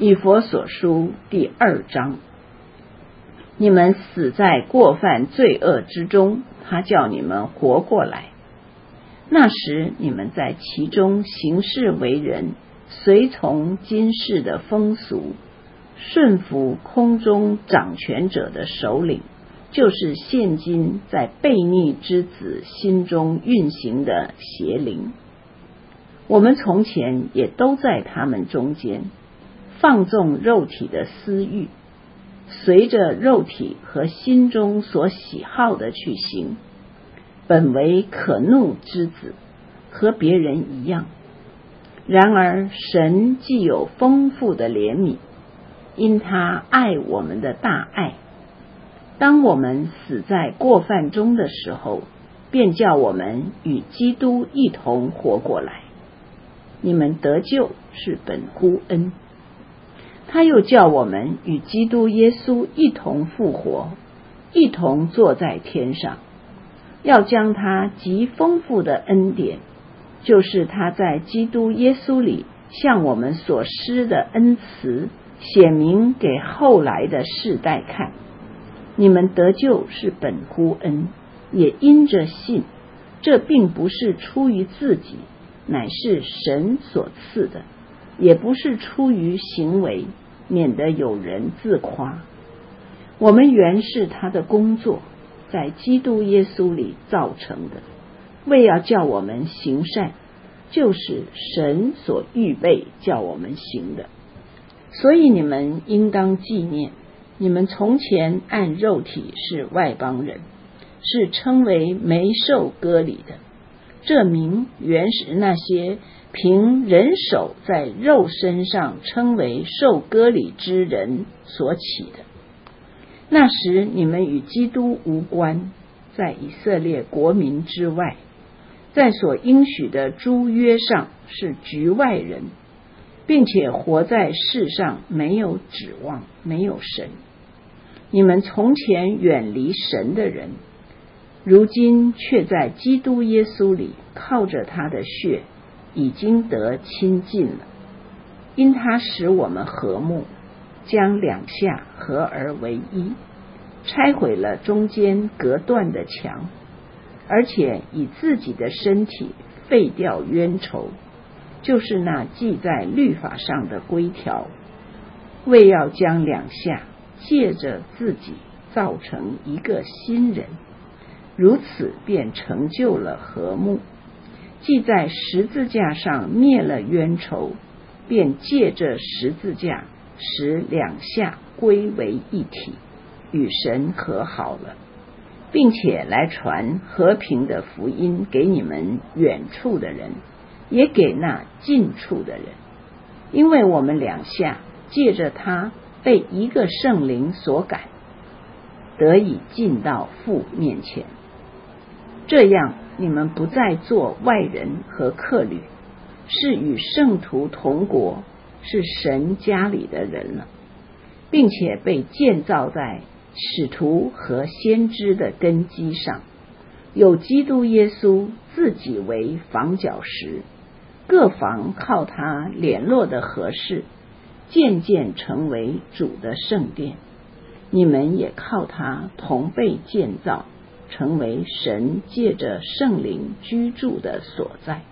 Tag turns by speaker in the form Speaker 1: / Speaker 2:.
Speaker 1: 以弗所书第2章，你们死在过犯罪恶之中，他叫你们活过来。那时你们在其中行事为人，随从今世的风俗，顺服空中掌权者的首领，就是现今在悖逆之子心中运行的邪灵。我们从前也都在他们中间，放纵肉体的私欲，随着肉体和心中所喜好的去行，本为可怒之子，和别人一样。然而神既有丰富的怜悯，因他爱我们的大爱，当我们死在过犯中的时候，便叫我们与基督一同活过来。你们得救是本乎恩，他又叫我们与基督耶稣一同复活，一同坐在天上，要将他极丰富的恩典，就是他在基督耶稣里向我们所施的恩慈，显明给后来的世代看。你们得救是本乎恩，也因着信，这并不是出于自己，乃是神所赐的，也不是出于行为，免得有人自夸。我们原是他的工作，在基督耶稣里造成的，为要叫我们行善，就是神所预备叫我们行的。所以你们应当纪念，你们从前按肉体是外邦人，是称为没受割礼的。这名原是那些凭人手在肉身上称为受割礼之人所起的。那时你们与基督无关，在以色列国民之外，在所应许的诸约上是局外人，并且活在世上没有指望，没有神。你们从前远离神的人，如今却在基督耶稣里靠着他的血已经得亲近了。因他使我们和睦，将两下合而为一，拆毁了中间隔断的墙，而且以自己的身体废掉冤仇，就是那记在律法上的规条，为要将两下借着自己造成一个新人，如此便成就了和睦。既在十字架上灭了冤仇，便借着十字架使两下归为一体，与神和好了，并且来传和平的福音给你们远处的人，也给那近处的人。因为我们两下借着他被一个圣灵所感，得以进到父面前。这样你们不再做外人和客旅，是与圣徒同国，是神家里的人了，并且被建造在使徒和先知的根基上，有基督耶稣自己为房角石，各房靠他联络的合适，渐渐成为主的圣殿。你们也靠他同被建造，成为神借着圣灵居住的所在。